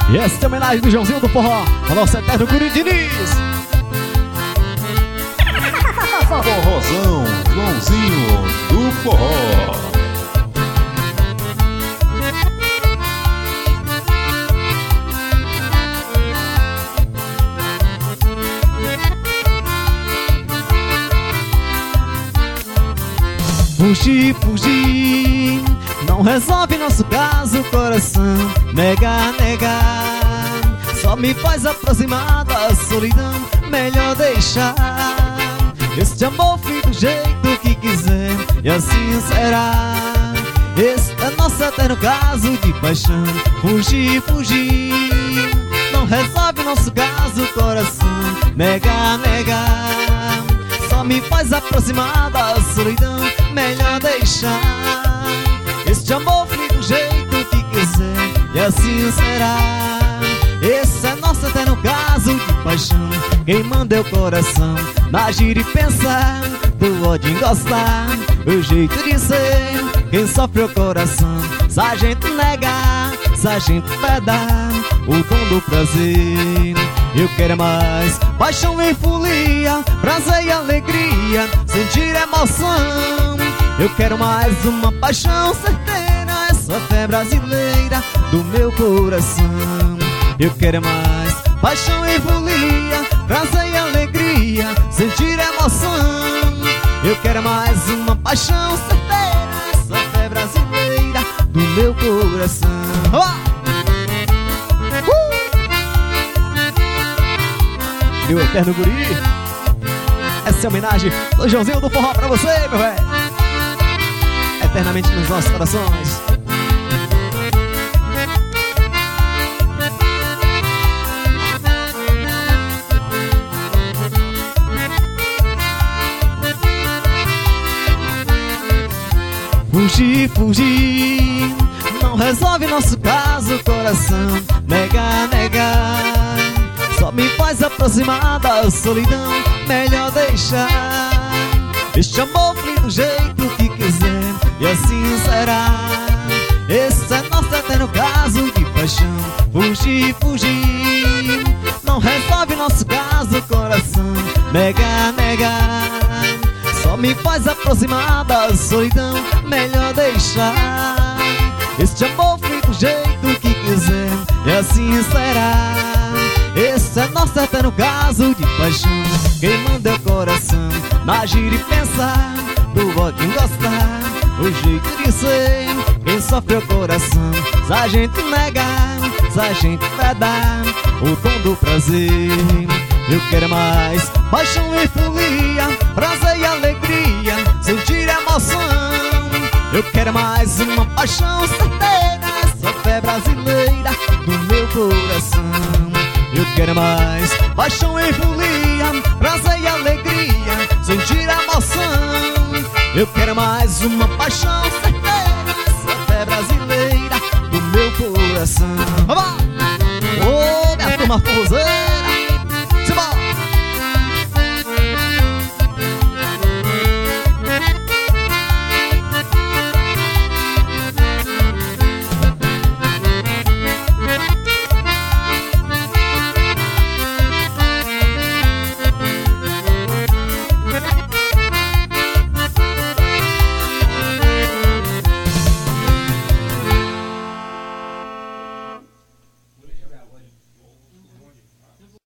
E essa é a homenagem do Joãozinho do Forró, ao nosso eterno Guri Diniz. Forrozão, Joãozinho do Forró. Fugir, fugir, não resolve nosso caso, coração. Negar, negar, só me faz aproximar da solidão. Melhor deixar este amor fim do jeito que quiser, e assim será. Este é nosso eterno caso de paixão. Fugir, fugir, não resolve nosso caso, coração. Negar, negar, só me faz aproximar da solidão. Melhor deixar este amor fluir do jeito que quiser, e assim será. Esse é nosso eterno caso de paixão. Quem manda é o coração, na agir e pensar, do ódio em gostar, o jeito de ser. Quem sofre é o coração, se a gente negar, se a gente pedar o dom do prazer. Eu quero mais paixão e folia, prazer e alegria, sentir emoção. Eu quero mais uma paixão certeira, essa fé brasileira do meu coração. Eu quero mais paixão e folia, prazer e alegria, sentir emoção. Eu quero mais uma paixão certeira, essa fé brasileira do meu coração. Meu eterno Guri, essa é a homenagem do Joãozinho do Forró pra você, meu velho, eternamente nos nossos corações. Fugir, fugir, não resolve nosso caso, coração. Negar, negar, só me faz aproximar da solidão. Melhor deixar este amor fluir do jeito que quiser, e assim será. Esse é nosso eterno caso de paixão. Fugir, fugir, não resolve nosso caso, coração. Negar, negar, só me faz aproximar da solidão. Melhor deixar este amor fluir do jeito que quiser, e assim será. Esse é nosso eterno caso de paixão. Quem manda é o coração, na agir e pensar, do ódio em gostar, o jeito de ser. Quem sofre é o coração, se a gente negar, se a gente pedar o dom do prazer. Eu quero mais paixão e folia, prazer e alegria, sentir emoção. Eu quero mais uma paixão certeira, essa fé brasileira do meu coração. Eu quero mais paixão e folia, prazer e alegria, sentir emoção. Eu quero mais uma paixão certeira, essa fé brasileira do meu coração. Vamos lá! Ô, minha turma forrozeira!